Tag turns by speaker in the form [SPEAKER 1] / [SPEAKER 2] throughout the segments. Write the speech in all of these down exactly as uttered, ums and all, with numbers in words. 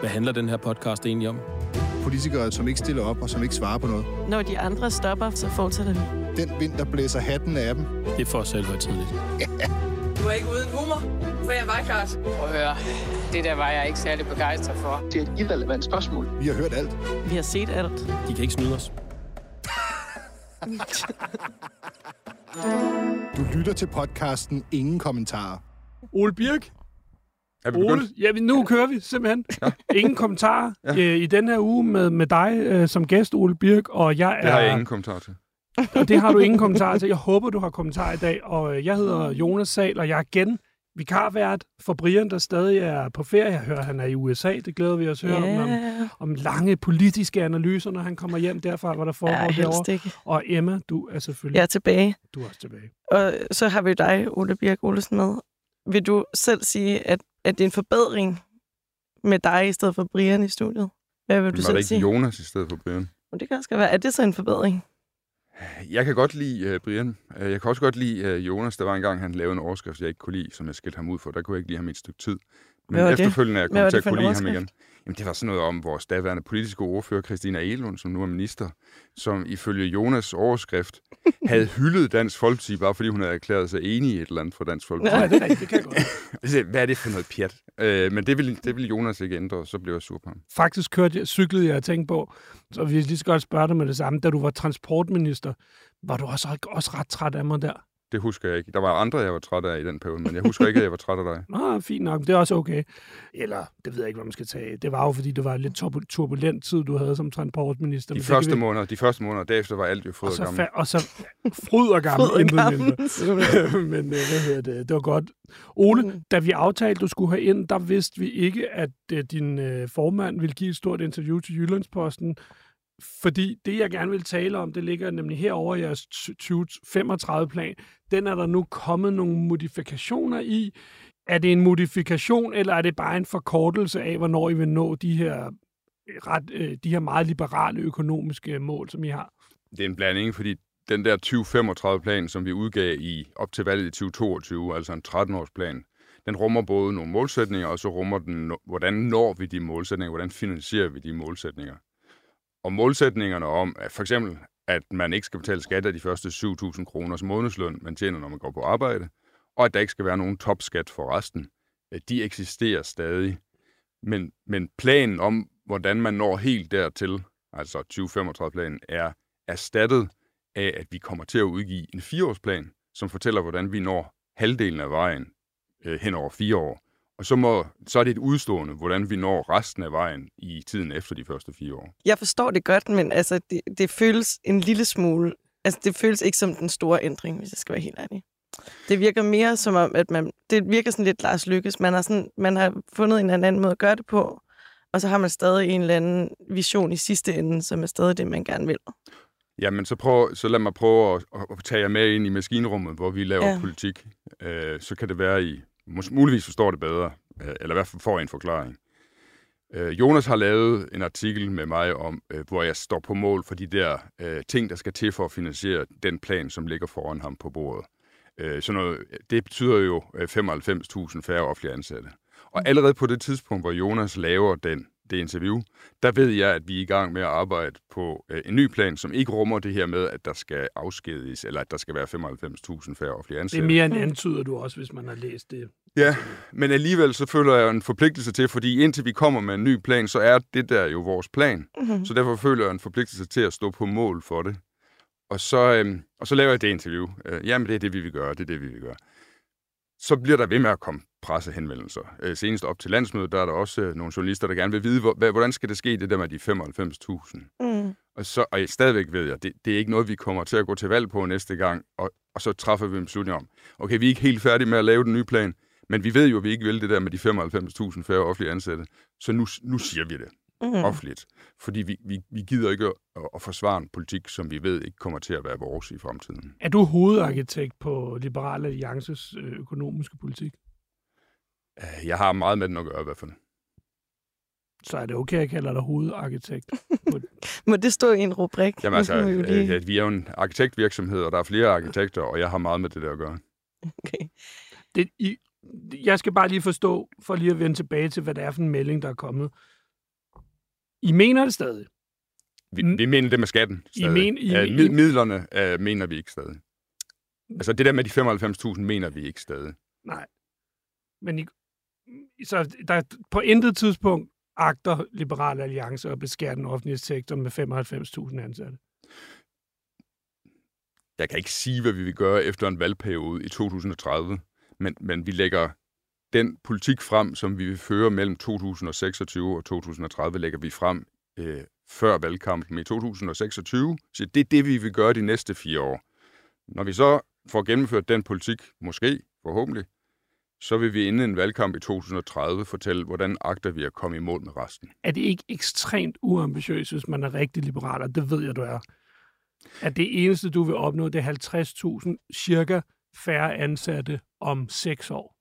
[SPEAKER 1] Hvad handler den her podcast egentlig om?
[SPEAKER 2] Politikere, som ikke stiller op og som ikke svarer på noget.
[SPEAKER 3] Når de andre stopper, så fortsætter vi.
[SPEAKER 2] Den vind, der blæser hatten af dem.
[SPEAKER 1] Det er for selv højtidligt.
[SPEAKER 4] Du er ikke uden humor, for jeg var klart.
[SPEAKER 5] Prøv at høre, det der var jeg ikke særlig begejstret for.
[SPEAKER 6] Det er et irrelevant spørgsmål.
[SPEAKER 2] Vi har hørt alt.
[SPEAKER 3] Vi har set alt.
[SPEAKER 1] De kan ikke snyde os.
[SPEAKER 2] Du lytter til podcasten Ingen Kommentarer.
[SPEAKER 7] Ole Birk.
[SPEAKER 8] Er vi
[SPEAKER 7] Ole,
[SPEAKER 8] begyndt?
[SPEAKER 7] ja, nu kører vi simpelthen. Ja. Ingen kommentarer
[SPEAKER 8] ja.
[SPEAKER 7] øh, i den her uge med, med dig øh, som gæst, Ole Birk, og jeg er...
[SPEAKER 8] Det har jeg ingen kommentarer til.
[SPEAKER 7] Og det har du ingen kommentarer til. Jeg håber, du har kommentarer i dag, og øh, jeg hedder Jonas Sahl, og jeg er igen vikarvært for Brian, der stadig er på ferie. Jeg hører, han er i U S A. Det glæder vi os at høre yeah. om, om lange politiske analyser, når han kommer hjem derfra, hvad der foregår
[SPEAKER 3] ja,
[SPEAKER 7] derovre.
[SPEAKER 3] Ikke.
[SPEAKER 7] Og Emma, du er selvfølgelig...
[SPEAKER 3] Jeg er tilbage.
[SPEAKER 7] Du er også tilbage.
[SPEAKER 3] Og så har vi dig, Ole Birk Olesen, med. Vil du selv sige, at, at det er en forbedring med dig i stedet for Brian i studiet? Hvad vil du
[SPEAKER 8] Men
[SPEAKER 3] selv
[SPEAKER 8] var det
[SPEAKER 3] sige?
[SPEAKER 8] ikke Jonas i stedet for Brian?
[SPEAKER 3] Og det kan også være. Er det så en forbedring?
[SPEAKER 8] Jeg kan godt lide uh, Brian. Jeg kan også godt lide uh, Jonas. Der var engang, han lavede en overskrift, jeg ikke kunne lide, som jeg skilte ham ud for. Der kunne jeg ikke lide ham i et stykke tid. Men efterfølgende er jeg kommet til at kunne lide ham igen. Jamen, det var sådan noget om vores daværende politiske ordfører, Christina Egelund, som nu er minister, som ifølge Jonas' overskrift havde hyldet Dansk Folkeparti, bare fordi hun havde erklæret sig enig i et eller andet for Dansk Folkeparti.
[SPEAKER 7] Nej, det er rigtigt, det kan jeg godt.
[SPEAKER 8] Hvad er det for noget pjat? Øh, men det ville, det ville Jonas ikke ændre, og så blev jeg sur på ham.
[SPEAKER 7] Faktisk kørte jeg, cyklede jeg og tænkte på, så vi lige så godt spørge dig med det samme, da du var transportminister, var du også, også ret træt af mig der?
[SPEAKER 8] Det husker jeg ikke. Der var andre, jeg var træt af i den periode, men jeg husker ikke, at jeg var træt af dig.
[SPEAKER 7] Nå, fint nok. Det er også okay. Eller, det ved jeg ikke, hvad man skal tage. Det var jo, fordi det var en lidt turbulent tid, du havde som transportminister.
[SPEAKER 8] De første, vi... måneder, de første måneder, derefter var alt jo fryd og,
[SPEAKER 7] og
[SPEAKER 8] gammel.
[SPEAKER 7] Fa- og så fryd og gammel.
[SPEAKER 3] fryd og gammel.
[SPEAKER 7] Men hvad hedder det? Det var godt. Ole, da vi aftalte, du skulle have ind, der vidste vi ikke, at uh, din uh, formand ville give et stort interview til Jyllandsposten. Fordi det, jeg gerne vil tale om, det ligger nemlig herovre i jeres tyve femogtredive-plan. Den er der nu kommet nogle modifikationer i. Er det en modifikation, eller er det bare en forkortelse af, hvornår I vil nå de her, ret, de her meget liberale økonomiske mål, som I har?
[SPEAKER 8] Det er en blanding, fordi den der tyve femogtredive-plan, som vi udgav i op til valget i tyve toogtyve, altså en tretten-års-plan, den rummer både nogle målsætninger, og så rummer den, hvordan når vi de målsætninger, hvordan finansierer vi de målsætninger. Og målsætningerne om, at for eksempel, at man ikke skal betale skat af de første syv tusind kroners månedsløn, man tjener, når man går på arbejde, og at der ikke skal være nogen topskat for resten, de eksisterer stadig. Men, men planen om, hvordan man når helt dertil, altså tyve femogtredive-planen, er erstattet af, at vi kommer til at udgive en fireårsplan, som fortæller, hvordan vi når halvdelen af vejen øh, hen over fire år. Og så, må, så er det et udstående, hvordan vi når resten af vejen i tiden efter de første fire år.
[SPEAKER 3] Jeg forstår det godt, men altså, det, det føles en lille smule... Altså, det føles ikke som den store ændring, hvis jeg skal være helt ærlig. Det virker mere som om, at man... Det virker sådan lidt Lars Lykkes. Man har, sådan, man har fundet en anden måde at gøre det på, og så har man stadig en eller anden vision i sidste ende, som er stadig det, man gerne vil.
[SPEAKER 8] Jamen, så, prøv, så lad mig prøve at, at tage jer med ind i maskinrummet, hvor vi laver
[SPEAKER 3] ja.
[SPEAKER 8] politik. Øh, så kan det være, I muligvis forstår det bedre, eller i hvert fald får en forklaring. Øh, Jonas har lavet en artikel med mig om, øh, hvor jeg står på mål for de der øh, ting, der skal til for at finansiere den plan, som ligger foran ham på bordet. Øh, så noget, det betyder jo femoghalvfems tusind færre offentlige ansatte. Og allerede på det tidspunkt, hvor Jonas laver den, det interview, der ved jeg, at vi er i gang med at arbejde på øh, en ny plan, som ikke rummer det her med, at der skal afskediges, eller at der skal være femoghalvfems tusind færre offentlige ansatte.
[SPEAKER 7] Det er mere end antyder du også, hvis man har læst det.
[SPEAKER 8] Ja, men alligevel så føler jeg en forpligtelse til, fordi indtil vi kommer med en ny plan, så er det der jo vores plan. Mm-hmm. Så derfor føler jeg en forpligtelse til at stå på mål for det. Og så, øhm, og så laver jeg det interview. Øh, jamen, det er det, vi vil gøre. Det er det, vi vil gøre. Så bliver der ved med at komme pressehenvendelser. Øh, senest op til landsmødet, der er der også øh, nogle journalister, der gerne vil vide, hvor, hvordan skal det ske, det der med de femoghalvfems tusind. Mm. Og, så, og jeg stadigvæk ved jeg, det, det er ikke noget, vi kommer til at gå til valg på næste gang, og, og så træffer vi en beslutning om, okay, vi er ikke helt færdige med at lave den nye plan, men vi ved jo, at vi ikke vil det der med de femoghalvfems tusind færre offentlige ansatte, så nu, nu siger vi det mm. offentligt. Fordi vi, vi, vi gider ikke at, at forsvare en politik, som vi ved ikke kommer til at være vores i fremtiden.
[SPEAKER 7] Er du hovedarkitekt på Liberal Alliances økonomiske politik?
[SPEAKER 8] Jeg har meget med den at gøre i hvert fald.
[SPEAKER 7] Så er det okay, at jeg kalder dig hovedarkitekt?
[SPEAKER 3] Må det stå i en rubrik?
[SPEAKER 8] Jamen altså, lige... øh, vi er jo en arkitektvirksomhed, og der er flere arkitekter, og jeg har meget med det der at gøre.
[SPEAKER 3] Okay.
[SPEAKER 7] Det, I, jeg skal bare lige forstå, for lige at vende tilbage til, hvad det er for en melding, der er kommet. I mener det stadig?
[SPEAKER 8] Vi, vi mener det med skatten
[SPEAKER 7] I
[SPEAKER 8] stadig.
[SPEAKER 7] men, I,
[SPEAKER 8] uh,
[SPEAKER 7] I,
[SPEAKER 8] mid- midlerne uh, mener vi ikke stadig. Altså det der med de femoghalvfems tusind mener vi ikke stadig.
[SPEAKER 7] Nej. Men I, så der, på intet tidspunkt agter Liberal Alliance at beskære den offentlige sektor med femoghalvfems tusind ansatte?
[SPEAKER 8] Jeg kan ikke sige, hvad vi vil gøre efter en valgperiode i to tusind og tredive, men, men vi lægger den politik frem, som vi vil føre mellem to tusind og seksogtyve og to tusind og tredive, lægger vi frem øh, før valgkampen i to tusind og seksogtyve. Så det er det, vi vil gøre de næste fire år. Når vi så får gennemført den politik, måske, forhåbentlig, så vil vi inden en valgkamp i to tusind og tredive fortælle, hvordan agter vi at komme i mål med resten.
[SPEAKER 7] Er det ikke ekstremt uambitiøst, hvis man er rigtig liberal, og det ved jeg, du er? At det eneste, du vil opnå, det er halvtreds tusind cirka færre ansatte om seks år?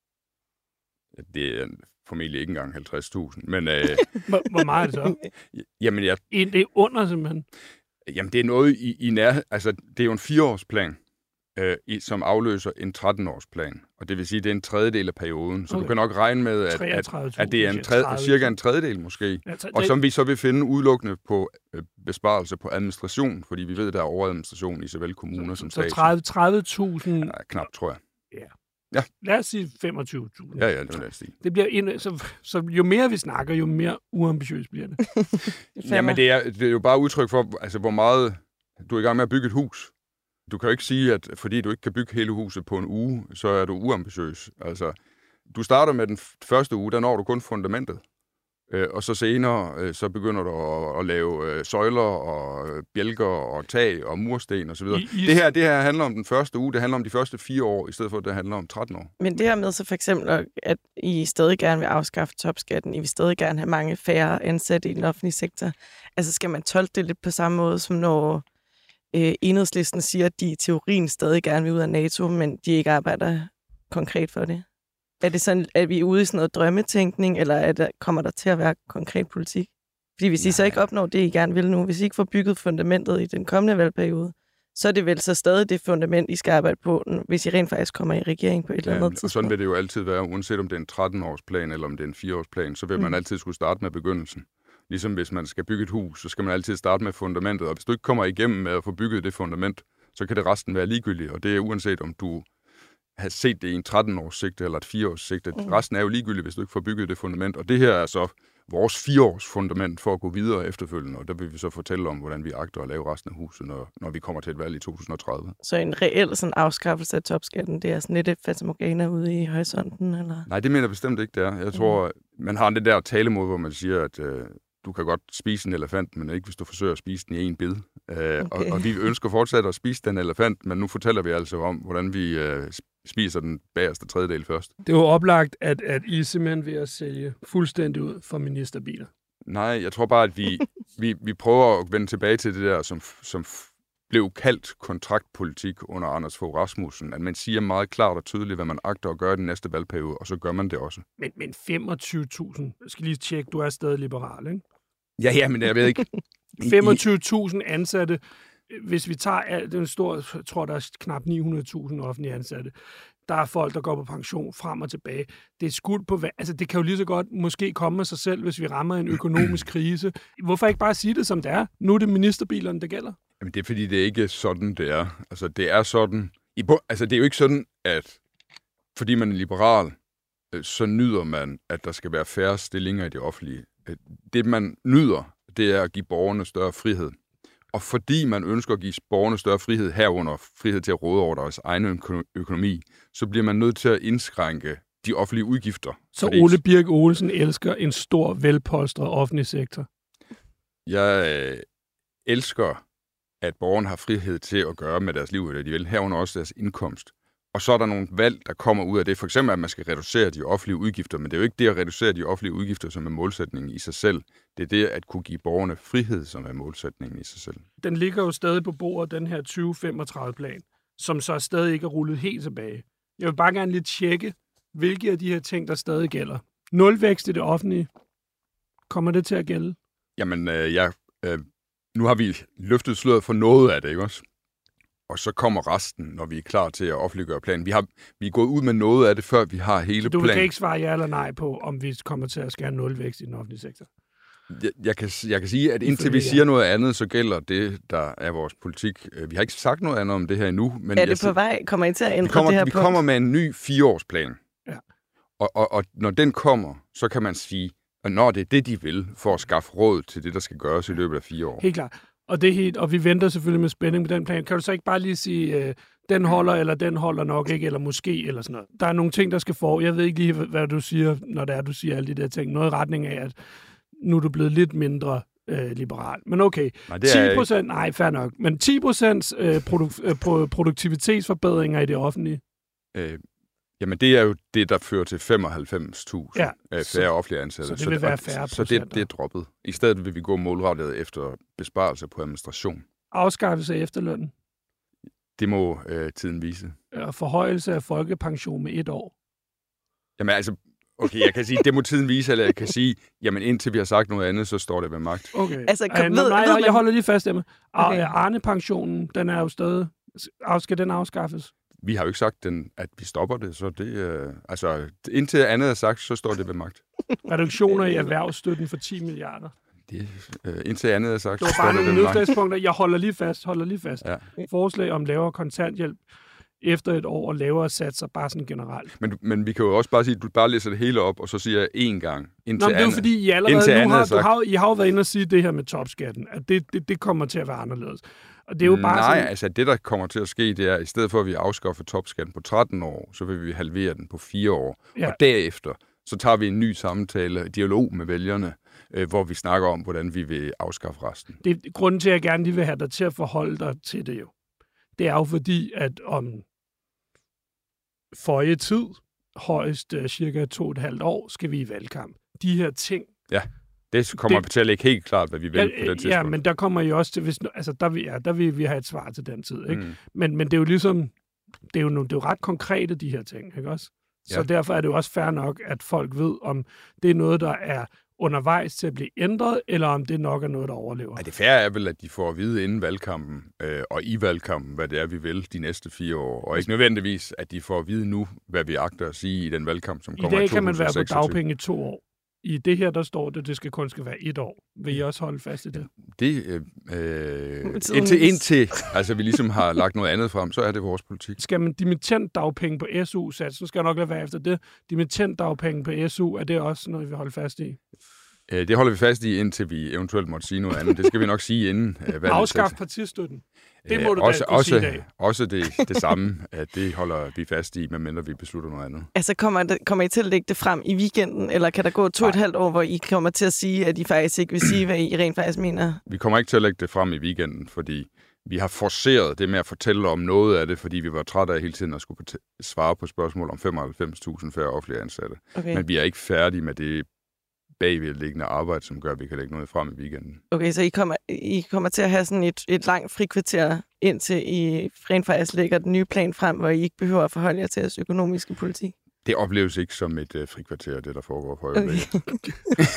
[SPEAKER 8] Det er formentlig ikke engang halvtreds tusind, men... Øh,
[SPEAKER 7] hvor, hvor meget er det så?
[SPEAKER 8] Jamen, jeg...
[SPEAKER 7] Det er under, simpelthen.
[SPEAKER 8] Jamen, det er noget i, i nærhed... Altså, det er jo en fireårsplan, øh, i, som afløser en tretten-årsplan. Og det vil sige, det er en tredjedel af perioden. Så okay. Du kan nok regne med, at, at, at det er en tredje, cirka en tredjedel måske. Ja, og som vi så vil finde udelukkende på øh, besparelse på administration, fordi vi ved, at der er overadministration i såvel kommuner
[SPEAKER 7] så,
[SPEAKER 8] som
[SPEAKER 7] så
[SPEAKER 8] staten.
[SPEAKER 7] Så tredive tusind...
[SPEAKER 8] Ja, knap, tror jeg.
[SPEAKER 7] Ja.
[SPEAKER 8] Ja.
[SPEAKER 7] Lad os sige femogtyve tusind.
[SPEAKER 8] Ja, ja, det vil jeg sige.
[SPEAKER 7] Det bliver en, så, så jo mere vi snakker, jo mere uambitiøst bliver det.
[SPEAKER 8] det Jamen, det er, det er jo bare udtryk for, altså, hvor meget du er i gang med at bygge et hus. Du kan jo ikke sige, at fordi du ikke kan bygge hele huset på en uge, så er du uambitiøs. Altså, du starter med den første uge, der når du kun fundamentet. Øh, og så senere, øh, så begynder du at, at lave øh, søjler og øh, bjælker og tag og mursten osv. I, I... Det her, det her handler om den første uge, det handler om de første fire år, i stedet for, at det handler om tretten år.
[SPEAKER 3] Men det her med så for eksempel, at I stadig gerne vil afskaffe topskatten, I vil stadig gerne have mange færre ansatte i den offentlige sektor. Altså skal man tolke det lidt på samme måde, som når øh, Enhedslisten siger, at de i teorien stadig gerne vil ud af NATO, men de ikke arbejder konkret for det? Er det sådan, at vi er ude i sådan noget drømmetænkning, eller er der, kommer der til at være konkret politik? Fordi hvis Nej. I så ikke opnår det, I gerne vil nu, hvis I ikke får bygget fundamentet i den kommende valgperiode, så er det vel så stadig det fundament, I skal arbejde på, hvis I rent faktisk kommer i regering på et ja, eller andet tidspunkt.
[SPEAKER 8] Og sådan vil det jo altid være, uanset om det er en tretten-årsplan eller om det er en fire-årsplan, så vil mm. man altid skulle starte med begyndelsen. Ligesom hvis man skal bygge et hus, så skal man altid starte med fundamentet, og hvis du ikke kommer igennem med at få bygget det fundament, så kan det resten være ligegyldigt, og det er uanset om du har set det i en tretten-års sigte eller et fire-års sigte. Mm. Resten er jo ligegyldigt, hvis du ikke får bygget det fundament. Og det her er så vores fire-års fundament for at gå videre efterfølgende, og der vil vi så fortælle om, hvordan vi agter at lave resten af huset, når, når vi kommer til et valg i to tusind og tredive.
[SPEAKER 3] Så en reel sådan afskaffelse af topskatten, det er sådan lidt et fatamorgana ude i horisonten, eller?
[SPEAKER 8] Nej, det mener jeg bestemt ikke, det er. Jeg tror, mm. man har den der talemåde, hvor man siger, at øh, du kan godt spise en elefant, men ikke hvis du forsøger at spise den i en bid. Øh, okay. og, og vi ønsker fortsat at spise den elefant, men nu fortæller vi altså om, hvordan vi øh, spiser den bagerste tredjedel først.
[SPEAKER 7] Det var oplagt, at, at I simpelthen ved at sælge fuldstændig ud for ministerbiler.
[SPEAKER 8] Nej, jeg tror bare, at vi, vi, vi prøver at vende tilbage til det der, som, som blev kaldt kontraktpolitik under Anders Fogh Rasmussen. At man siger meget klart og tydeligt, hvad man agter at gøre i den næste valgperiode, og så gør man det også. Men,
[SPEAKER 7] men femogtyve tusind, jeg skal lige tjekke, du er stadig liberal, ikke?
[SPEAKER 8] Ja, ja, men jeg ved ikke.
[SPEAKER 7] femogtyve tusind ansatte. Hvis vi tager, det er en stor, jeg tror, der er knap ni hundrede tusind offentlige ansatte. Der er folk, der går på pension frem og tilbage. Det er skudt på, altså det kan jo lige så godt måske komme af sig selv, hvis vi rammer en økonomisk krise. Hvorfor ikke bare sige det, som det er? Nu er det ministerbilerne, der gælder.
[SPEAKER 8] Jamen det er, fordi det er ikke sådan, det er. Altså det er sådan, i, altså det er jo ikke sådan, at fordi man er liberal, så nyder man, at der skal være færre stillinger i det offentlige. Det man nyder, det er at give borgerne større frihed. Og fordi man ønsker at give borgerne større frihed herunder, frihed til at råde over deres egen økonomi, så bliver man nødt til at indskrænke de offentlige udgifter.
[SPEAKER 7] Så fordi Ole Birk Olesen elsker en stor, velpolstret offentlig sektor?
[SPEAKER 8] Jeg øh, elsker, at borgerne har frihed til at gøre med deres liv, hvad de vil, herunder også deres indkomst. Og så er der nogle valg, der kommer ud af det. For eksempel, at man skal reducere de offentlige udgifter, men det er jo ikke det at reducere de offentlige udgifter, som er målsætningen i sig selv. Det er det at kunne give borgerne frihed, som er målsætningen i sig selv.
[SPEAKER 7] Den ligger jo stadig på bordet, den her tyve femogtredive-plan, som så stadig ikke er rullet helt tilbage. Jeg vil bare gerne lidt tjekke, hvilke af de her ting, der stadig gælder. Nulvækst i det offentlige. Kommer det til at gælde?
[SPEAKER 8] Jamen, øh, ja, øh, nu har vi løftet sløret for noget af det, ikke også? Og så kommer resten, når vi er klar til at offentliggøre planen. Vi, har, vi er gået ud med noget af det, før vi har hele
[SPEAKER 7] du
[SPEAKER 8] planen.
[SPEAKER 7] Du kan ikke svare ja eller nej på, om vi kommer til at skære nulvækst i den offentlige sektor?
[SPEAKER 8] Jeg, jeg, kan, jeg kan sige, at indtil
[SPEAKER 7] Ifølge
[SPEAKER 8] vi
[SPEAKER 7] jer.
[SPEAKER 8] siger noget andet, så gælder det, der er vores politik. Vi har ikke sagt noget andet om det her endnu. Men
[SPEAKER 3] Er
[SPEAKER 8] jeg,
[SPEAKER 3] det på vej? Kommer I til at ændre
[SPEAKER 8] vi kommer,
[SPEAKER 3] det her
[SPEAKER 8] vi
[SPEAKER 3] punkt?
[SPEAKER 8] kommer med en ny fireårsplan.
[SPEAKER 7] Ja.
[SPEAKER 8] Og, og, og når den kommer, så kan man sige, at når det er det, de vil, for at skaffe råd til det, der skal gøres i løbet af fire år.
[SPEAKER 7] Helt klart. Og, det er helt, og vi venter selvfølgelig med spænding på den plan. Kan du så ikke bare lige sige, øh, den holder, eller den holder nok ikke, eller måske, eller sådan noget. Der er nogle ting, der skal få. Jeg ved ikke lige, hvad du siger, når det er, du siger alle de der ting. Noget i retning af, at nu er du blevet lidt mindre øh, liberal. Men okay,
[SPEAKER 8] Nej, det er
[SPEAKER 7] ti procent, nej, fair nok, men ti procent øh, produk- øh, pro- produktivitetsforbedringer i det offentlige.
[SPEAKER 8] Øh, jamen, det er jo det, der fører til femoghalvfems tusind
[SPEAKER 7] Ja,
[SPEAKER 8] øh,
[SPEAKER 7] så-
[SPEAKER 8] færre offentlige ansatte.
[SPEAKER 7] så det vil være
[SPEAKER 8] og-
[SPEAKER 7] færre
[SPEAKER 8] Så det,
[SPEAKER 7] procenter.
[SPEAKER 8] det er droppet. I stedet vil vi gå målrettet efter besparelser på administration.
[SPEAKER 7] Afskaffelse af efterlønnen
[SPEAKER 8] Det må øh, tiden vise.
[SPEAKER 7] og forhøjelse af folkepension med et år.
[SPEAKER 8] Jamen altså, okay, jeg kan sige, det må tiden vise, eller jeg kan sige, jamen indtil vi har sagt noget andet, så står det ved magt.
[SPEAKER 7] Okay.
[SPEAKER 3] Altså, kom-
[SPEAKER 7] Øh,
[SPEAKER 3] ved-
[SPEAKER 7] nej,
[SPEAKER 3] ved
[SPEAKER 7] jeg, jeg
[SPEAKER 3] man-
[SPEAKER 7] holder lige fast, Emma.
[SPEAKER 3] Okay.
[SPEAKER 7] Okay. Arne-pensionen, den er jo stadig... af- Skal den afskaffes?
[SPEAKER 8] Vi har jo ikke sagt, den, at vi stopper det, så det, øh, altså, indtil andet er sagt, så står det ved magt.
[SPEAKER 7] Reduktioner i erhvervsstøtten for ti milliarder.
[SPEAKER 8] Det, øh, indtil andet er sagt,
[SPEAKER 7] Det
[SPEAKER 8] så
[SPEAKER 7] var bare
[SPEAKER 8] står det
[SPEAKER 7] nogle
[SPEAKER 8] ved magt.
[SPEAKER 7] nedslagspunkter. Jeg holder lige fast, holder lige fast.
[SPEAKER 8] Ja.
[SPEAKER 7] Forslag om lavere kontanthjælp efter et år og lavere satser, bare sådan generelt.
[SPEAKER 8] Men, men vi kan jo også bare sige, at du bare læser det hele op, og så siger jeg én gang.
[SPEAKER 7] Nå,
[SPEAKER 8] Indtil
[SPEAKER 7] men det er jo
[SPEAKER 8] andet.
[SPEAKER 7] fordi, I allerede
[SPEAKER 8] indtil
[SPEAKER 7] nu
[SPEAKER 8] andet
[SPEAKER 7] har,
[SPEAKER 8] er
[SPEAKER 7] du
[SPEAKER 8] sagt.
[SPEAKER 7] har, I har jo været inde og sige det her med topskatten, at det, det, det kommer til at være anderledes. Og det er jo bare
[SPEAKER 8] Nej,
[SPEAKER 7] sådan,
[SPEAKER 8] altså det, der kommer til at ske, det er, at i stedet for, at vi afskaffer topskatten på tretten år, så vil vi halvere den på fire år.
[SPEAKER 7] Ja.
[SPEAKER 8] Og derefter, så tager vi en ny samtale, dialog med vælgerne, øh, hvor vi snakker om, hvordan vi vil afskaffe resten.
[SPEAKER 7] det er grunden til, at jeg gerne lige vil have dig til at forholde dig til det jo. Det er jo fordi, at om forrige tid, højst uh, cirka to og et halvt år, skal vi i valgkamp. De her ting.
[SPEAKER 8] Det kommer
[SPEAKER 7] Det-
[SPEAKER 8] til at ligge helt klart, hvad vi vil
[SPEAKER 7] Ja,
[SPEAKER 8] på det tidspunkt.
[SPEAKER 7] ja, men der kommer I også til, hvis, altså der vil, ja, der vil vi have et svar til den tid, ikke?
[SPEAKER 8] Mm.
[SPEAKER 7] Men, men det er jo ligesom, det er jo, no- det er jo ret konkrete, de her ting, ikke også? Så
[SPEAKER 8] Ja.
[SPEAKER 7] derfor er det jo også fair nok, at folk ved, om det er noget, der er undervejs til at blive ændret, eller om det nok er noget, der overlever.
[SPEAKER 8] Ja, det færre er vel, at de får at vide inden valgkampen øh, og i valgkampen, hvad det er, vi vil de næste fire år. Og ikke nødvendigvis, at de får at vide nu, hvad vi agter at sige i den valgkamp, som
[SPEAKER 7] I
[SPEAKER 8] kommer i
[SPEAKER 7] dag kan man være på
[SPEAKER 8] to tusind og seksogtyve.
[SPEAKER 7] dagpenge i to år. I det her, der står det, det skal kun skal være et år. Vil I også holde fast i det?
[SPEAKER 8] Det, øh, øh,
[SPEAKER 3] Tiden
[SPEAKER 8] indtil,
[SPEAKER 3] vis.
[SPEAKER 8] indtil altså, vi ligesom har lagt noget andet frem, så er det vores politik.
[SPEAKER 7] Skal man dimittent dagpenge på S U-sats, så skal jeg nok lade være efter det. Dimittent dagpenge på S U, er det også noget, vi holder fast i?
[SPEAKER 8] Øh, det holder vi fast i, indtil vi eventuelt måtte sige noget andet. Det skal vi nok sige inden øh, valget.
[SPEAKER 7] Afskaf partistøtten. Det må
[SPEAKER 8] Øh,
[SPEAKER 7] du
[SPEAKER 8] også,
[SPEAKER 7] da kunne
[SPEAKER 8] også,
[SPEAKER 7] sige i dag.
[SPEAKER 8] også det, det samme, at det holder vi fast i, medmindre vi beslutter noget andet.
[SPEAKER 3] Altså, kommer, det, kommer I til at lægge det frem i weekenden, eller kan der gå to og et halvt år, hvor I kommer til at sige, at I faktisk ikke vil sige, hvad I rent faktisk mener?
[SPEAKER 8] Vi kommer ikke til at lægge det frem i weekenden, fordi vi har forceret det med at fortælle om noget af det, fordi vi var trætte af hele tiden at skulle fortæ- svare på spørgsmål om femoghalvfems tusind færre offentlige ansatte.
[SPEAKER 3] Okay.
[SPEAKER 8] Men vi er ikke færdige med det bagvedliggende arbejde, som gør, at vi kan lægge noget frem i weekenden.
[SPEAKER 3] Okay, så I kommer, I kommer til at have sådan et, et langt frikvarter, indtil I rent faktisk lægger den nye plan frem, hvor I ikke behøver at forholde jer til jeres økonomiske politik.
[SPEAKER 8] Det opleves ikke som et uh, frikvarter, det der foregår på øjeblikket.
[SPEAKER 3] Okay.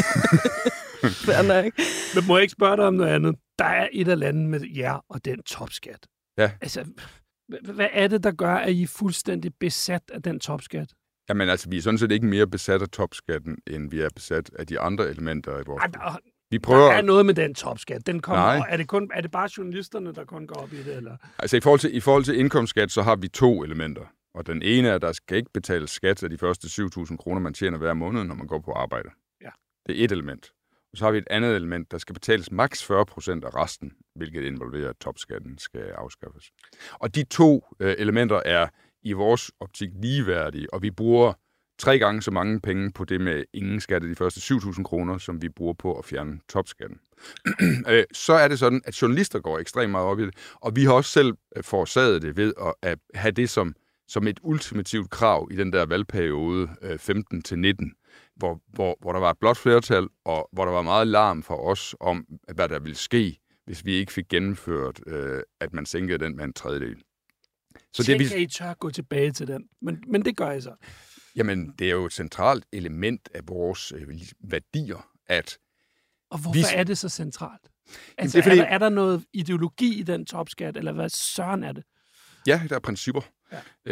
[SPEAKER 3] Fair nok.
[SPEAKER 7] Men må jeg ikke spørge dig om noget andet? Der er et eller andet med jer og den topskat.
[SPEAKER 8] Ja.
[SPEAKER 7] Altså, h- hvad er det, der gør, at I er fuldstændig besat af den topskat?
[SPEAKER 8] Jamen altså, vi er sådan set ikke mere besat af topskatten, end vi er besat af de andre elementer i vores...
[SPEAKER 7] Ej, der,
[SPEAKER 8] Vi
[SPEAKER 7] der
[SPEAKER 8] prøver...
[SPEAKER 7] er noget med den topskat. Den kommer,
[SPEAKER 8] Nej.
[SPEAKER 7] over. er, det kun, er det bare journalisterne, der kun går op i det? Eller?
[SPEAKER 8] Altså i forhold, til, i forhold til indkomstskat, så har vi to elementer. Og den ene er, at der skal ikke betales skat af de første syv tusind kroner, man tjener hver måned, når man går på arbejde.
[SPEAKER 7] Ja.
[SPEAKER 8] Det er et element. Og så har vi et andet element, der skal betales maks fyrre procent af resten, hvilket involverer, at topskatten skal afskaffes. Og de to øh, elementer er i vores optik ligeværdige, og vi bruger tre gange så mange penge på det med ingen skat af de første syv tusind kroner, som vi bruger på at fjerne topskatten. øh, så er det sådan, at journalister går ekstremt meget op i det, og vi har også selv forårsaget det ved at, at have det som, som et ultimativt krav i den der valgperiode øh, femten til nitten, hvor, hvor, hvor der var et blot flertal, og hvor der var meget larm for os om, hvad der ville ske, hvis vi ikke fik gennemført, øh, at man sænkede den med en tredjedel.
[SPEAKER 7] Så det, vi... at I tør gå tilbage til den. Men, men det gør I så.
[SPEAKER 8] Jamen, det er jo et centralt element af vores øh, værdier, at...
[SPEAKER 7] Og hvorfor
[SPEAKER 8] vi...
[SPEAKER 7] er det så centralt? Altså,
[SPEAKER 8] det er, fordi...
[SPEAKER 7] er, der, er der noget ideologi i den topskat, eller hvad søren er det?
[SPEAKER 8] Ja, der er principper.
[SPEAKER 7] Ja.
[SPEAKER 8] Øh,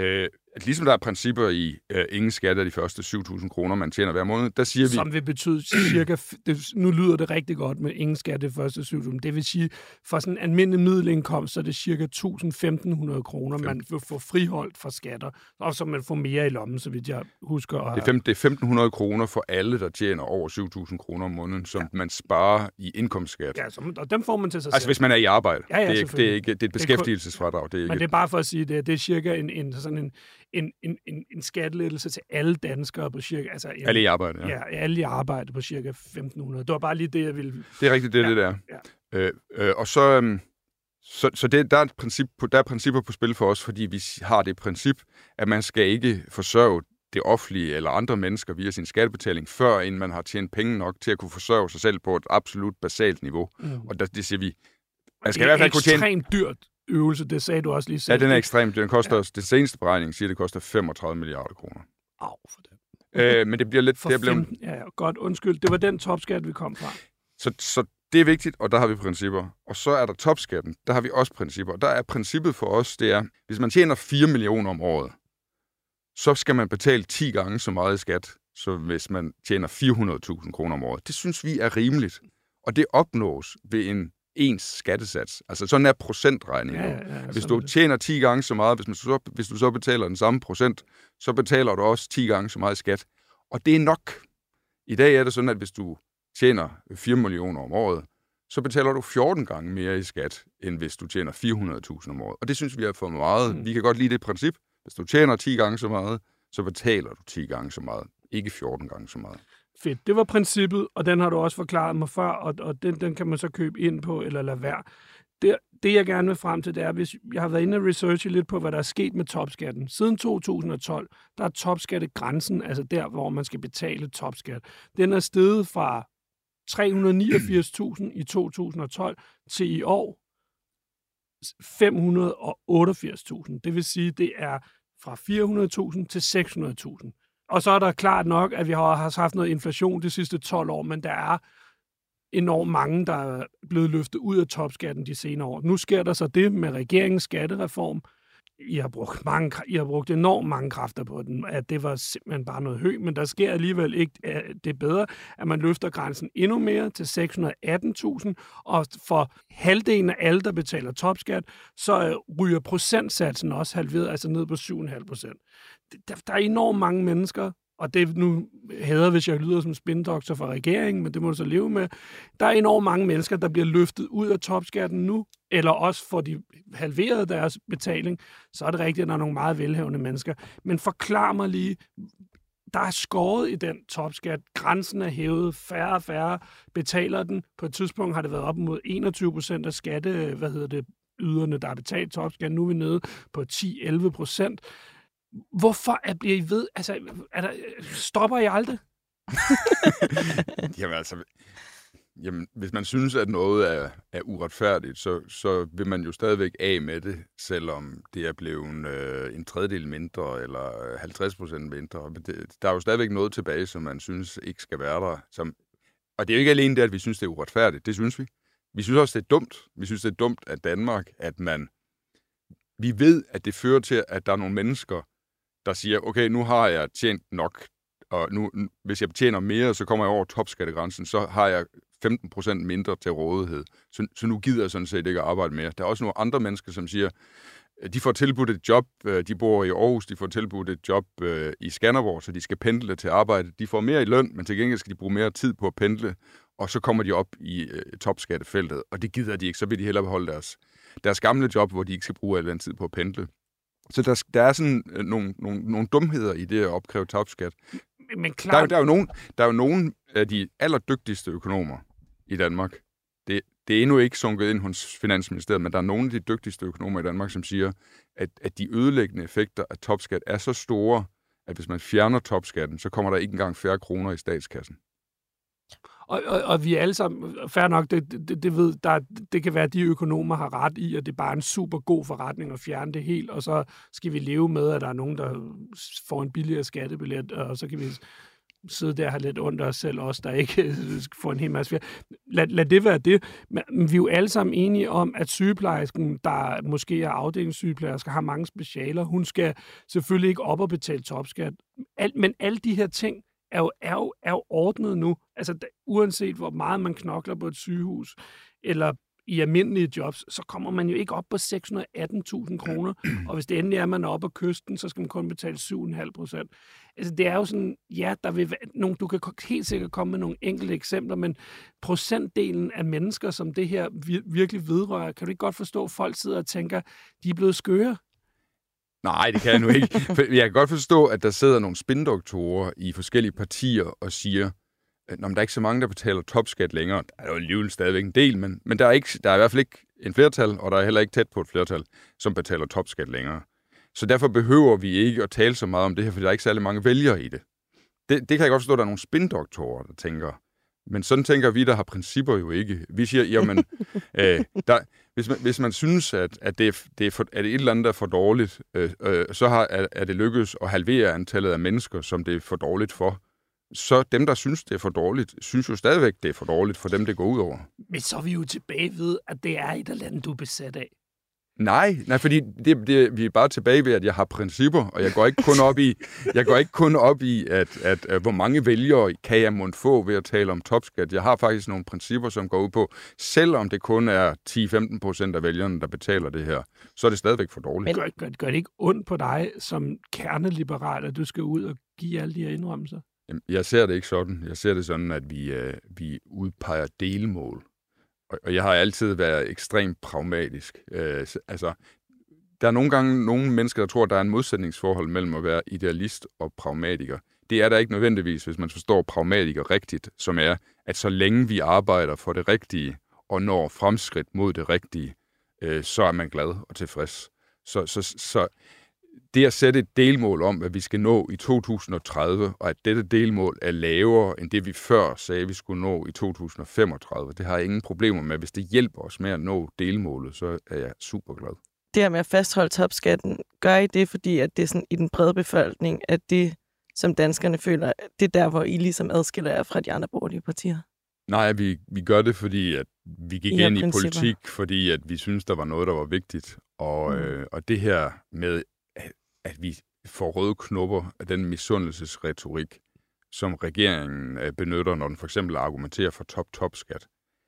[SPEAKER 8] at ligesom der er principper i øh, ingen skat af de første syv tusind kroner, man tjener hver måned, der siger vi...
[SPEAKER 7] Som vil betyde cirka... Det, nu lyder det rigtig godt med ingen skat det første syv tusind. Det vil sige, for sådan en almindelig middelindkomst, så er det cirka tusind til femten hundrede kroner, man vil få friholdt fra skatter, og så man får mere i lommen, så vidt jeg husker. At...
[SPEAKER 8] Det, er fem, det er femten hundrede kroner for alle, der tjener over syv tusind kroner om måneden, som ja. man sparer i indkomstskat.
[SPEAKER 7] Ja, så, og dem får man til sig
[SPEAKER 8] Altså
[SPEAKER 7] selv.
[SPEAKER 8] hvis man er i arbejde.
[SPEAKER 7] Ja, ja,
[SPEAKER 8] det, er ikke, det, er ikke, det er et beskæftigelsesfradrag. Det er ikke...
[SPEAKER 7] Men det er bare for at sige, det, det er cirka en, en, sådan en, en, en, en, en skattelettelse til alle danskere på cirka... Altså en,
[SPEAKER 8] alle i arbejde, ja.
[SPEAKER 7] Ja, alle i arbejde på cirka femten hundrede. Det var bare lige det, jeg ville...
[SPEAKER 8] Det er rigtigt, det er ja, det der. Ja. Øh, øh, og så... Øhm, så, så det, der, er et princip på, der er principper på spil for os, fordi vi har det princip, at man skal ikke forsørge det offentlige eller andre mennesker via sin skattebetaling, før inden man har tjent penge nok til at kunne forsørge sig selv på et absolut basalt niveau. Mm. Og der, det siger vi... Man skal
[SPEAKER 7] det
[SPEAKER 8] i hvert fald kunne tjene...
[SPEAKER 7] ekstremt dyrt øvelse, det sagde du også lige selv.
[SPEAKER 8] Ja, den er ekstremt dyr. Den koster, ja. Den seneste beregning siger, det koster femogtredive milliarder kroner.
[SPEAKER 7] Au, for det.
[SPEAKER 8] Øh, men det bliver lidt...
[SPEAKER 7] For
[SPEAKER 8] det bliver...
[SPEAKER 7] femten, ja, godt, undskyld. Det var den topskat, vi kom fra.
[SPEAKER 8] Så, så det er vigtigt, og der har vi principper. Og så er der topskatten, der har vi også principper. Der er princippet for os, det er, hvis man tjener fire millioner om året, så skal man betale ti gange så meget i skat, så hvis man tjener fire hundrede tusind kroner om året. Det synes vi er rimeligt. Og det opnås ved en ens skattesats. Altså sådan er procentregningen. Ja, ja, ja, hvis du tjener ti gange så meget, hvis, man så, hvis du så betaler den samme procent, så betaler du også ti gange så meget i skat. Og det er nok. I dag er det sådan, at hvis du tjener fire millioner om året, så betaler du fjorten gange mere i skat, end hvis du tjener fire hundrede tusind om året. Og det synes vi er for meget. Mm. Vi kan godt lide det princip. Hvis du tjener ti gange så meget, så betaler du ti gange så meget. Ikke fjorten gange så meget.
[SPEAKER 7] Fedt. Det var princippet, og den har du også forklaret mig før, og, og den, den kan man så købe ind på, eller lade være. Det, det, jeg gerne vil frem til, det er, hvis jeg har været inde og researche lidt på, hvad der er sket med topskatten. Siden to tusind og tolv, der er topskattegrænsen, altså der, hvor man skal betale topskat. Den er steget fra tre hundrede og niogfirs tusind i to tusind og tolv til i år fem hundrede og otteogfirs tusind. Det vil sige, det er fra fire hundrede tusind til seks hundrede tusind. Og så er der klart nok, at vi har haft noget inflation de sidste tolv år, men der er enormt mange, der er blevet løftet ud af topskatten de senere år. Nu sker der så det med regeringens skattereform. I har brugt, mange, I har brugt enormt mange kræfter på den, at det var simpelthen bare noget højt, men der sker alligevel ikke det bedre, at man løfter grænsen endnu mere til seks hundrede og atten tusind, og for halvdelen af alle, der betaler topskat, så ryger procentsatsen også halveret, altså ned på syv komma fem procent. Der, der er enormt mange mennesker, og det nu hader, hvis jeg lyder som spindoktor for regeringen, men det må du så leve med. Der er enormt mange mennesker, der bliver løftet ud af topskatten nu, eller også får de halveret deres betaling, så er det rigtigt, at der er nogle meget velhavende mennesker. Men forklar mig lige, der er skåret i den topskat. Grænsen er hævet, færre og færre betaler den. På et tidspunkt har det været op mod enogtyve procent af skatte, hvad hedder det, yderne, der har betalt topskat. Nu er vi nede på ti til elleve procent. Hvorfor er, bliver I ved? Altså, er der, stopper I aldrig?
[SPEAKER 8] Jamen altså, jamen, hvis man synes, at noget er, er uretfærdigt, så, så vil man jo stadigvæk af med det, selvom det er blevet øh, en tredjedel mindre eller halvtreds procent mindre. Der er jo stadigvæk noget tilbage, som man synes ikke skal være der. Som, og det er jo ikke alene det, at vi synes, det er uretfærdigt. Det synes vi. Vi synes også, det er dumt. Vi synes, det er dumt af Danmark, at man... Vi ved, at det fører til, at der er nogle mennesker, der siger, okay, nu har jeg tjent nok, og nu, hvis jeg tjener mere, så kommer jeg over topskattegrænsen, så har jeg femten procent mindre til rådighed. Så, så nu gider jeg sådan set ikke at arbejde mere. Der er også nogle andre mennesker, som siger, de får tilbudt et job, de bor i Aarhus, de får tilbudt et job i Skanderborg, så de skal pendle til arbejde. De får mere i løn, men til gengæld skal de bruge mere tid på at pendle, og så kommer de op i topskattefeltet, og det gider de ikke, så vil de hellere beholde deres, deres gamle job, hvor de ikke skal bruge al den tid på at pendle. Så der, der er sådan øh, nogle, nogle, nogle dumheder i det at opkræve topskat.
[SPEAKER 7] Men klar...
[SPEAKER 8] der, der, er jo nogen, der er jo nogle af de allerdygtigste økonomer i Danmark. Det, det er endnu ikke sunket ind hos Finansministeriet, men der er nogle af de dygtigste økonomer i Danmark, som siger, at, at de ødelæggende effekter af topskat er så store, at hvis man fjerner topskatten, så kommer der ikke engang færre kroner i statskassen.
[SPEAKER 7] Og, og, og vi er alle sammen, fair nok, det, det, det, ved, der, det kan være, at de økonomer har ret i, at det er bare en super god forretning at fjerne det helt, og så skal vi leve med, at der er nogen, der får en billigere skattebillet, og så kan vi... sidde der og have lidt ondt af os selv, også der ikke får en hel masse flere. Lad, lad det være det. Men vi er jo alle sammen enige om, at sygeplejersken, der måske er afdelingssygeplejersker, har mange specialer. Hun skal selvfølgelig ikke op og betale topskat. Al, men alle de her ting er jo, er jo, er jo ordnet nu. Altså, da, uanset hvor meget man knokler på et sygehus, eller i almindelige jobs, så kommer man jo ikke op på seks hundrede og atten tusind kroner, og hvis det endelig er, man er oppe på kysten, så skal man kun betale syv komma fem procent. Altså, det er jo sådan, ja, der vil være nogle, du kan helt sikkert komme med nogle enkelte eksempler, men procentdelen af mennesker, som det her vir- virkelig vedrører, kan du ikke godt forstå, at folk sidder og tænker, de er blevet skøre?
[SPEAKER 8] Nej, det kan jeg nu ikke. Jeg kan godt forstå, at der sidder nogle spindoktorer i forskellige partier og siger, Nå, men der er ikke så mange, der betaler topskat længere. Der er jo alligevel stadigvæk en del, men, men der, er ikke, der er i hvert fald ikke en flertal, og der er heller ikke tæt på et flertal, som betaler topskat længere. Så derfor behøver vi ikke at tale så meget om det her, fordi der er ikke særlig mange vælgere i det. Det, det kan jeg godt forstå, at der er nogle spindoktorer, der tænker. Men sådan tænker vi, der har principper jo ikke. Vi siger, jamen, øh, der, hvis, man, hvis man synes, at, at, det er, det er for, at det er et eller andet, der er for dårligt, øh, øh, så har, er, er det lykkedes at halvere antallet af mennesker, som det er for dårligt for. Så dem, der synes, det er for dårligt, synes jo stadigvæk, det er for dårligt for dem, det går ud over.
[SPEAKER 7] Men så er vi jo tilbage ved, at det er et eller andet, du er besat af.
[SPEAKER 8] Nej, nej, fordi det, det, vi er bare tilbage ved, at jeg har principper, og jeg går ikke kun op i, jeg går ikke kun op i at, at, at hvor mange vælgere kan jeg måtte få ved at tale om topskat. Jeg har faktisk nogle principper, som går ud på, selvom det kun er ti til femten procent af vælgerne, der betaler det her, så er det stadigvæk for dårligt.
[SPEAKER 7] Men gør, gør, gør det ikke ondt på dig som kerneliberal, at du skal ud og give alle de her indrømmelser?
[SPEAKER 8] Jeg ser det ikke sådan. Jeg ser det sådan, at vi, øh, vi udpeger delmål. Og, og jeg har altid været ekstremt pragmatisk. Øh, altså, der er nogle gange nogle mennesker, der tror, at der er en modsætningsforhold mellem at være idealist og pragmatiker. Det er der ikke nødvendigvis, hvis man forstår pragmatiker rigtigt, som er, at så længe vi arbejder for det rigtige og når fremskridt mod det rigtige, øh, så er man glad og tilfreds. Så, så, så det at sætte et delmål om, at vi skal nå i to tusind og tredive, og at dette delmål er lavere end det, vi før sagde, vi skulle nå i to tusind og femogtredive, det har jeg ingen problemer med. Hvis det hjælper os med at nå delmålet, så er jeg super glad.
[SPEAKER 3] Det her med at fastholde topskatten, gør I det, fordi at det er sådan i den brede befolkning, at det, som danskerne føler, det er der, hvor I ligesom adskiller jer fra de andre borgerlige partier?
[SPEAKER 8] Nej, vi, vi gør det, fordi at vi gik
[SPEAKER 3] I
[SPEAKER 8] ind i
[SPEAKER 3] principper.
[SPEAKER 8] politik, fordi at vi synes der var noget, der var vigtigt. Og, mm. øh, og det her med, at vi får røde knopper af den misundelsesretorik, som regeringen øh, benytter, når den for eksempel argumenterer for top-top-skat.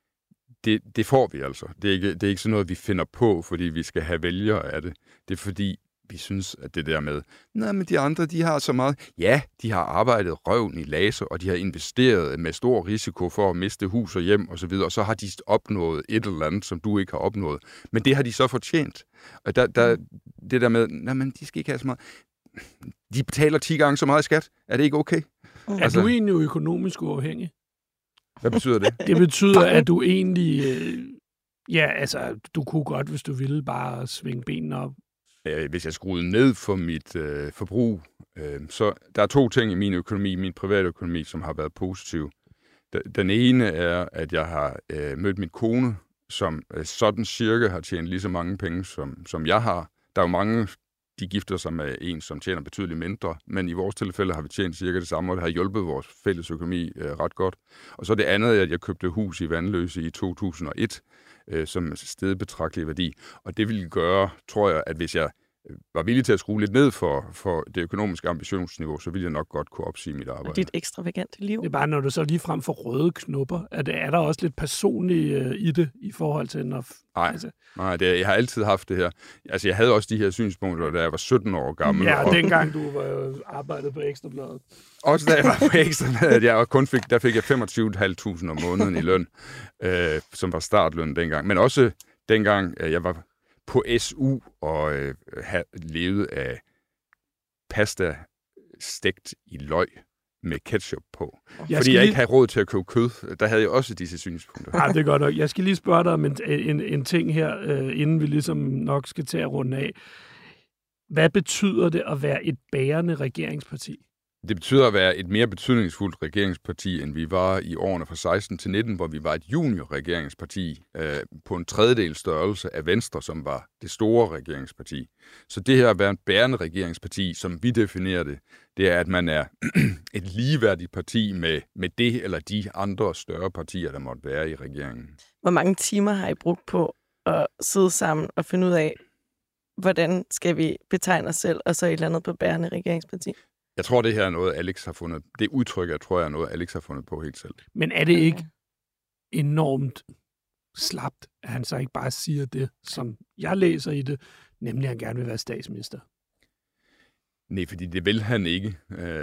[SPEAKER 8] Det, det får vi altså. Det er, ikke, det er ikke sådan noget, vi finder på, fordi vi skal have vælgere af det. Det er fordi, vi synes, at det der med, nej, men de andre, de har så meget. Ja, de har arbejdet røven i laser, og de har investeret med stor risiko for at miste hus og hjem og så videre, og så har de opnået et eller andet, som du ikke har opnået. Men det har de så fortjent. Og der, der, det der med, nej, men de skal ikke have så meget. De betaler ti gange så meget i skat. Er det ikke okay?
[SPEAKER 7] Mm. Altså, er du egentlig økonomisk uafhængig?
[SPEAKER 8] Hvad betyder det?
[SPEAKER 7] Det betyder, at du egentlig, øh, ja, altså, du kunne godt, hvis du ville, bare svinge benene op.
[SPEAKER 8] Hvis jeg skruede ned for mit øh, forbrug, øh, så der er to ting i min økonomi, min private økonomi, som har været positive. Den ene er, at jeg har øh, mødt min kone, som øh, sådan cirka har tjent lige så mange penge, som, som jeg har. Der er jo mange, de gifter sig med en, som tjener betydeligt mindre, men i vores tilfælde har vi tjent cirka det samme, og det har hjulpet vores fælles økonomi øh, ret godt. Og så det andet er, at jeg købte hus i Vandløse i to tusind og et, øh, som steget betragtelig værdi. Og det ville gøre, tror jeg, at hvis jeg var villig til at skrue lidt ned for, for det økonomiske ambitionsniveau, så ville jeg nok godt kunne opsige mit arbejde.
[SPEAKER 3] Og dit ekstravagante liv.
[SPEAKER 7] Det er bare, når du så lige frem for røde knopper, er, det, er der også lidt personligt øh, i det, i forhold til... Når,
[SPEAKER 8] nej, altså. nej det, jeg har altid haft det her. Altså, jeg havde også de her synspunkter, da jeg var sytten år gammel.
[SPEAKER 7] Ja,
[SPEAKER 8] og
[SPEAKER 7] dengang du var arbejdet på Ekstrabladet.
[SPEAKER 8] Også da jeg var på Ekstrabladet, jeg kun fik, der fik jeg femogtyve tusind fem hundrede om måneden i løn, øh, som var startløn dengang. Men også dengang, øh, jeg var på S U og øh, have levet af pasta stegt i løg med ketchup på. Jeg Fordi jeg lige... ikke havde råd til at købe kød. Der havde jeg også disse synspunkter.
[SPEAKER 7] Ja, det er godt nok. Jeg skal lige spørge dig om en, en, en ting her, øh, inden vi ligesom nok skal til at runde af. Hvad betyder det at være et bærende regeringsparti?
[SPEAKER 8] Det betyder at være et mere betydningsfuldt regeringsparti, end vi var i årene fra seksten til nitten, hvor vi var et junior-regeringsparti øh, på en tredjedel størrelse af Venstre, som var det store regeringsparti. Så det her at være en bærende regeringsparti, som vi definerer det, det er, at man er et ligeværdigt parti med, med det eller de andre større partier, der måtte være i regeringen.
[SPEAKER 3] Hvor mange timer har I brugt på at sidde sammen og finde ud af, hvordan skal vi betegne os selv, og så et eller andet på bærende regeringsparti?
[SPEAKER 8] Jeg tror, det her er noget, Alex har fundet. Det udtryk, jeg tror jeg er noget, Alex har fundet på helt selv.
[SPEAKER 7] Men er det ikke enormt slapt, at han så ikke bare siger det, som jeg læser i det, nemlig at han gerne vil være statsminister?
[SPEAKER 8] Nej, fordi det vil han ikke.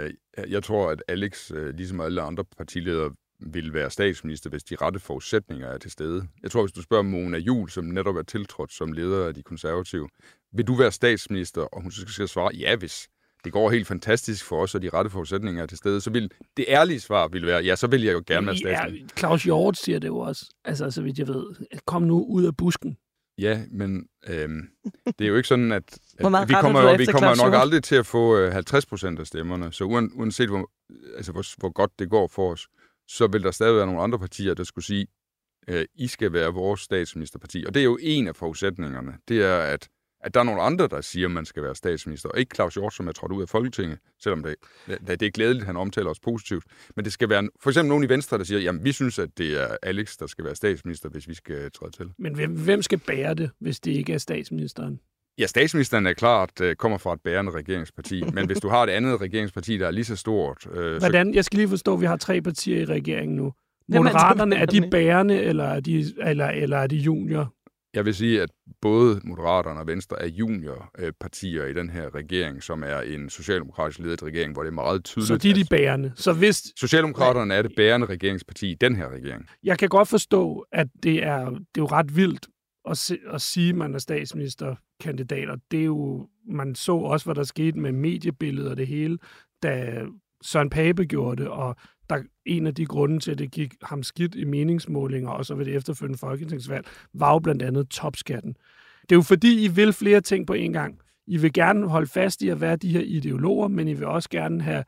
[SPEAKER 8] Jeg tror, at Alex, ligesom alle andre partiledere, vil være statsminister, hvis de rette forudsætninger er til stede. Jeg tror, hvis du spørger Mona Juul, som netop er tiltrådt som leder af de konservative, vil du være statsminister? Og hun skal svare, ja, hvis det går helt fantastisk for os, og de rette forudsætninger er til stede, så vil det ærlige svar vil være, ja, så vil jeg jo gerne være statsminister.
[SPEAKER 7] Ja, Claus Hjort siger det jo også, altså så vidt jeg ved, kom nu ud af busken.
[SPEAKER 8] Ja, men øhm, det er jo ikke sådan, at,
[SPEAKER 3] at
[SPEAKER 8] vi kommer jo vi kommer nok aldrig til at få øh, halvtreds procent af stemmerne, så uanset hvor, altså, hvor, hvor godt det går for os, så vil der stadig være nogle andre partier, der skulle sige, øh, I skal være vores statsministerparti. Og det er jo en af forudsætningerne. Det er, at, at der er nogle andre, der siger, at man skal være statsminister. Og ikke Claus Hjort, som er trådt ud af Folketinget, selvom det, det er glædeligt, at han omtaler os positivt. Men det skal være for eksempel nogen i Venstre, der siger, jamen vi synes, at det er Alex, der skal være statsminister, hvis vi skal træde til.
[SPEAKER 7] Men hvem, hvem skal bære det, hvis det ikke er statsministeren?
[SPEAKER 8] Ja, statsministeren er klart kommer fra et bærende regeringsparti, men hvis du har et andet regeringsparti, der er lige så stort... Øh,
[SPEAKER 7] Hvordan? Jeg skal lige forstå, at vi har tre partier i regeringen nu. Moderaterne, er de bærende, eller er de, eller, eller er de junior?
[SPEAKER 8] Jeg vil sige, at både Moderaterne og Venstre er juniorpartier i den her regering, som er en socialdemokratisk ledet regering, hvor det er meget tydeligt...
[SPEAKER 7] Så de er de bærende. Så hvis...
[SPEAKER 8] Socialdemokraterne er det bærende regeringsparti i den her regering.
[SPEAKER 7] Jeg kan godt forstå, at det er, det er jo ret vildt, At, se, at sige, at man er statsministerkandidat, og det er jo, man så også, hvad der skete med mediebilledet og det hele, da Søren Pape gjorde det, og der en af de grunde til, at det gik ham skidt i meningsmålinger, og så ved det efterfølgende folketingsvalg, var jo blandt andet topskatten. Det er jo fordi, I vil flere ting på en gang. I vil gerne holde fast i at være de her ideologer, men I vil også gerne have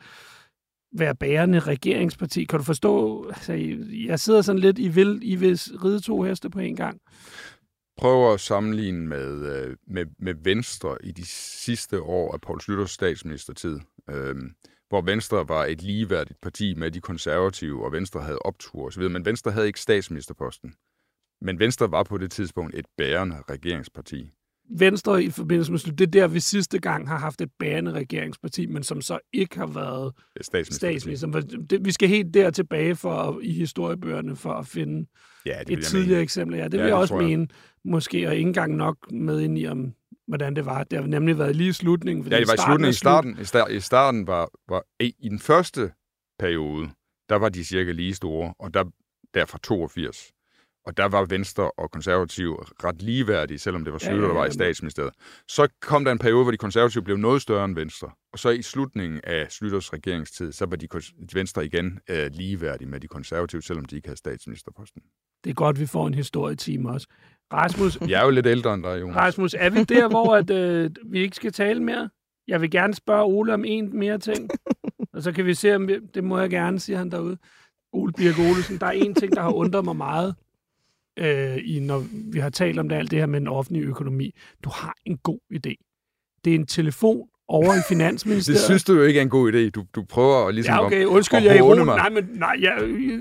[SPEAKER 7] være bærende regeringsparti. Kan du forstå? Altså, jeg sidder sådan lidt, I vil, I vil ride to heste på en gang.
[SPEAKER 8] Prøver at sammenligne med, med, med Venstre i de sidste år af Poul Schlüters statsministertid, øh, hvor Venstre var et ligeværdigt parti med de konservative, og Venstre havde optur osv., men Venstre havde ikke statsministerposten. Men Venstre var på det tidspunkt et bærende regeringsparti.
[SPEAKER 7] Venstre i forbindelse med det er der, vi sidste gang har haft et bærende regeringsparti, men som så ikke har været statsminister. Vi skal helt der tilbage for, i historiebøgerne for at finde ja, det et tidligere eksempel. Ja, det ja, vil jeg også jeg. mene. Måske og ikke engang nok med ind i, om, hvordan det var. Det har nemlig været lige i slutningen.
[SPEAKER 8] Ja, det var i slutningen. I starten, i starten, i starten var, var i den første periode, der var de cirka lige store, og der, der fra toogfirs. Og der var Venstre og Konservative ret ligeværdige, selvom det var Schlüter, ja, ja, ja. der var i statsministeriet. Så kom der en periode, hvor de konservative blev noget større end Venstre. Og så i slutningen af Schlüters regeringstid, så var de Venstre igen øh, ligeværdige med de konservative, selvom de ikke havde statsministerposten.
[SPEAKER 7] Det er godt, vi får en historietime også. Rasmus...
[SPEAKER 8] Jeg er jo lidt ældre end dig, Jonas.
[SPEAKER 7] Rasmus, er vi der, hvor at, øh, vi ikke skal tale mere? Jeg vil gerne spørge Ole om en mere ting. Og så kan vi se, om vi... det må jeg gerne, siger han derude. Ole Birk Olesen, der er en ting, der har undret mig meget. Øh, i, når vi har talt om det, alt det her med den offentlige økonomi. Du har en god idé. Det er en telefon over i Finansministeriet.
[SPEAKER 8] Det synes du jo ikke er en god idé. Du, du prøver at ligesom...
[SPEAKER 7] Ja, okay. Undskyld, at jeg er i Nej, men nej, jeg...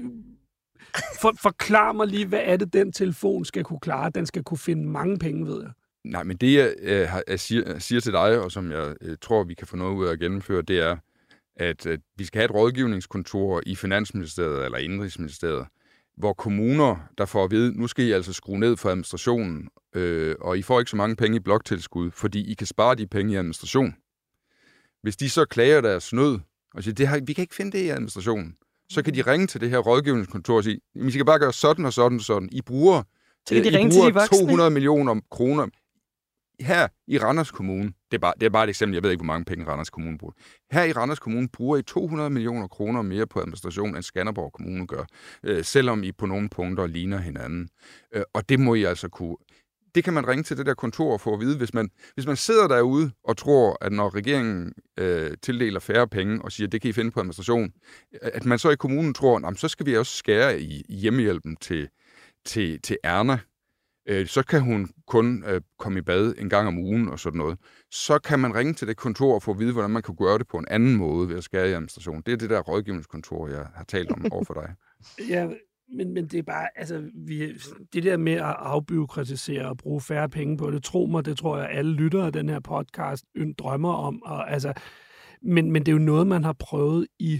[SPEAKER 7] For, forklar mig lige, hvad er det, den telefon skal kunne klare? Den skal kunne finde mange penge, ved jeg. Nej,
[SPEAKER 8] men det, jeg, jeg, jeg, siger, jeg siger til dig, og som jeg, jeg tror, vi kan få noget ud af at gennemføre, det er, at, at vi skal have et rådgivningskontor i Finansministeriet eller Indenrigsministeriet, hvor kommuner, der får at vide, nu skal I altså skrue ned for administrationen, øh, og I får ikke så mange penge i bloktilskud, fordi I kan spare de penge i administration. Hvis de så klager deres snød, og siger, det her, vi kan ikke finde det i administrationen, så kan de ringe til det her rådgivningskontor og sige, I skal bare gøre sådan og sådan og sådan. I bruger,
[SPEAKER 3] så kan de
[SPEAKER 8] I
[SPEAKER 3] ringe
[SPEAKER 8] bruger
[SPEAKER 3] til de voksne.
[SPEAKER 8] to hundrede millioner kroner her i Randers Kommune. Det er, bare, det er bare et eksempel, jeg ved ikke, hvor mange penge Randers Kommune bruger. Her i Randers Kommune bruger I to hundrede millioner kroner mere på administration, end Skanderborg Kommune gør, øh, selvom I på nogle punkter ligner hinanden. Øh, og det må I altså kunne... Det kan man ringe til det der kontor og få at vide. Hvis man, hvis man sidder derude og tror, at når regeringen øh, tildeler færre penge og siger, at det kan I finde på administration, at man så i kommunen tror, at så skal vi også skære i hjemmehjælpen til, til, til Erna, øh, så kan hun kun øh, komme i bad en gang om ugen og sådan noget. Så kan man ringe til det kontor og få at vide, hvordan man kan gøre det på en anden måde ved at skære i administration. Det er det der rådgivningskontor, jeg har talt om over for dig.
[SPEAKER 7] Ja, men, men det er bare, altså, vi, det der med at afbureaukratisere og bruge færre penge på det, tro mig, det tror jeg, alle lyttere af den her podcast drømmer om. Og, altså, men, men det er jo noget, man har prøvet i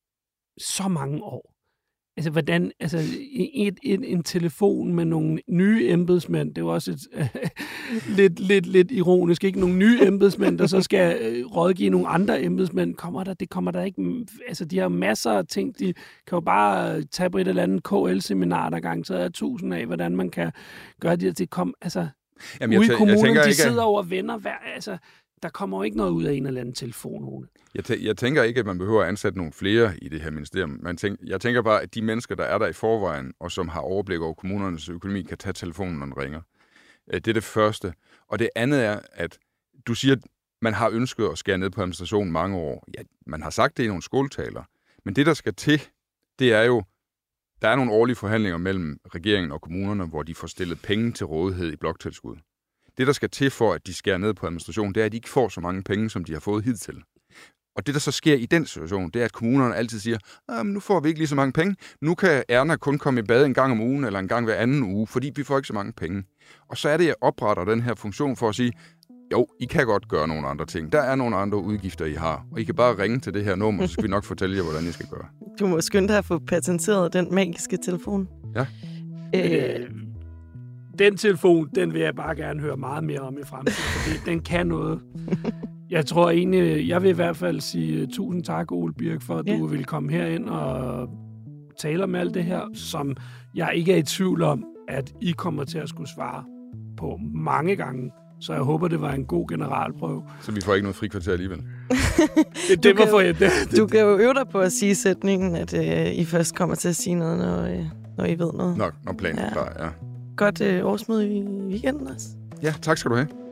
[SPEAKER 7] så mange år. Altså, hvordan, altså, et, et, en telefon med nogle nye embedsmænd, det er jo også et, øh, lidt, lidt, lidt ironisk, ikke? Nogle nye embedsmænd, der så skal øh, rådgive nogle andre embedsmænd, kommer der, det kommer der ikke, altså, de har masser af ting, de kan jo bare tage på et eller andet K L-seminar, der garanteret er tusind af, hvordan man kan gøre det til kom, altså, Jamen, ude i kommunen, de sidder over venner, hver, altså, der kommer jo ikke noget ud af en eller anden telefon.
[SPEAKER 8] Jeg, tæ- jeg tænker ikke, at man behøver at ansætte nogle flere i det her ministerium. Man tænker, jeg tænker bare, at de mennesker, der er der i forvejen, og som har overblik over kommunernes økonomi, kan tage telefonen, når den ringer. Det er det første. Og det andet er, at du siger, at man har ønsket at skære ned på administrationen mange år. Ja, man har sagt det i nogle skoletaler. Men det, der skal til, det er jo, der er nogle årlige forhandlinger mellem regeringen og kommunerne, hvor de får stillet penge til rådighed i bloktilskud. Det, der skal til for, at de skærer ned på administration, det er, at de ikke får så mange penge, som de har fået hidtil. Og det, der så sker i den situation, det er, at kommunerne altid siger, at nu får vi ikke lige så mange penge. Nu kan Erna kun komme i bad en gang om ugen, eller en gang hver anden uge, fordi vi får ikke så mange penge. Og så er det, at jeg opretter den her funktion for at sige, jo, I kan godt gøre nogle andre ting. Der er nogle andre udgifter, I har. Og I kan bare ringe til det her nummer, så skal vi nok fortælle jer, hvordan I skal gøre.
[SPEAKER 3] Du må skynde dig at få patenteret den magiske telefon.
[SPEAKER 8] Ja.
[SPEAKER 7] Øh, den telefon, den vil jeg bare gerne høre meget mere om i fremtiden, fordi den kan noget. Jeg tror egentlig, jeg vil i hvert fald sige tusind tak, Ole Birk, for at ja. du vil komme herind og tale om alt det her, som jeg ikke er i tvivl om, at I kommer til at skulle svare på mange gange. Så jeg håber, det var en god generalprøve.
[SPEAKER 8] Så vi får ikke noget frikvarter alligevel?
[SPEAKER 7] det, det var for jeg, det, det,
[SPEAKER 3] du kan jo øve dig på at sige sætningen, at øh, I først kommer til at sige noget, når, øh, når I ved noget.
[SPEAKER 8] Nå, når planen er
[SPEAKER 3] ja.
[SPEAKER 8] klar, ja.
[SPEAKER 3] Godt øh, årsmøde i weekenden også.
[SPEAKER 8] Ja, tak skal du have.